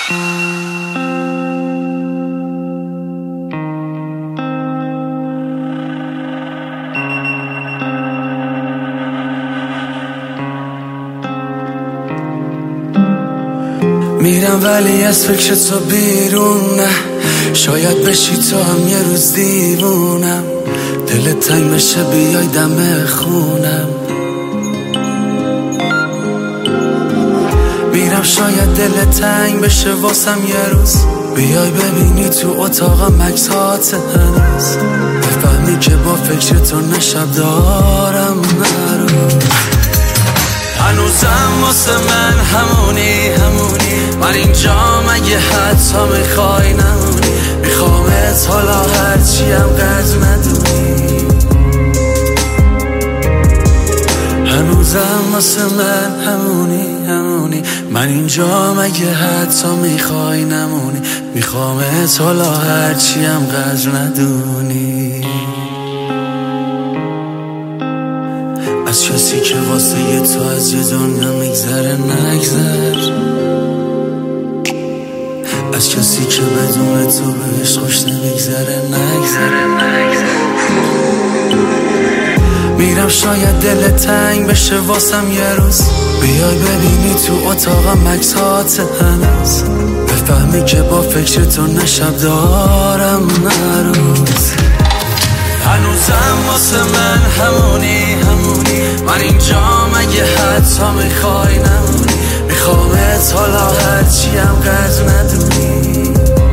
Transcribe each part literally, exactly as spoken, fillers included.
میرم ولی از فکر تو بیرون نه، شاید بشی تو هم یه روز دیوونم، دلت تنگ بشه بیای دم خونم. میرم شاید دلت تنگ بشه واسم یه روز، بیای ببینی تو اتاقم عکسات هنوز، بفهمی که با فکر تو نشب دارم هنوز. هنوزم واسه من همونی همونی، من اینجا مگه حتی میخوای نمونی، میخوامت حالا هرچی هم قدر ندونی. هنوزم واسه من همونی همونی، من اینجا مگه حتی میخوای نمونی، میخوامت حالا هرچی هم قدر ندونی. از کسی که واسه یه تو از یه دنیا میگذره نگذر، از کسی که بدون تو بهش خوش نمیگذره نگذر. میرم شاید دلت تنگ بشه واسم یه روز، بیای ببینی تو اتاقم عکسات هنوز، بفهمی که با فکر تو نشب دارم نروز. هنوزم واسه من همونی همونی، من اینجا مگه حتی میخوای نمونی، میخوامت حالا هرچی هم قدر ندونی.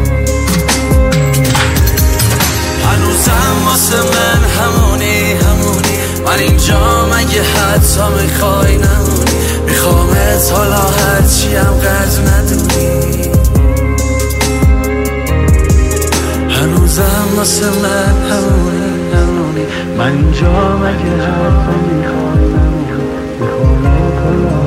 هنوزم واسه من همونی همونی، من اینجا مگه حتی میخوای نمونی، میخوامت حالا هرچی هم قدر ندونی. هنوزم واسه من همونی همونی، من اینجا مگه حتی میخوای نمونی، میخوامت حالا